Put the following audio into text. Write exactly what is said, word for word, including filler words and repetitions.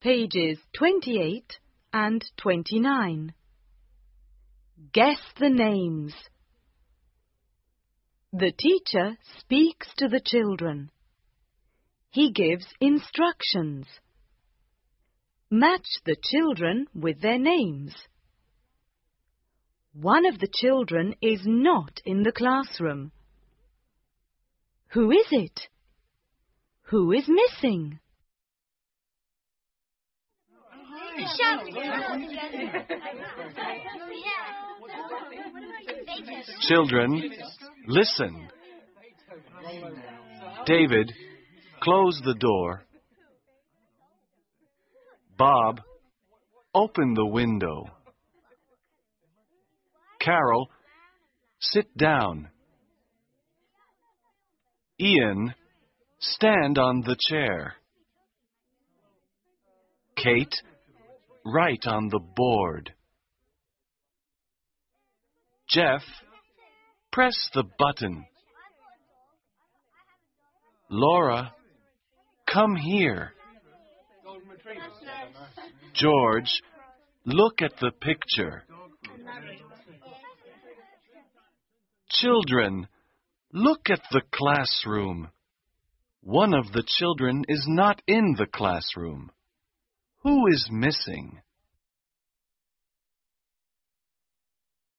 Pages twenty-eight and twenty-nine. Guess the names. The teacher speaks to the children. He gives instructions. Match the children with their names. One of the children is not in the classroom. Who is it? Who is missing? Children, listen. David, close the door. Bob, open the window. Carol, sit down. Ian, stand on the chair. Kate, write on the board. Jeff, press the button. Laura, come here. George, look at the picture. Children, look at the classroom. One of the children is not in the classroom. Who is missing?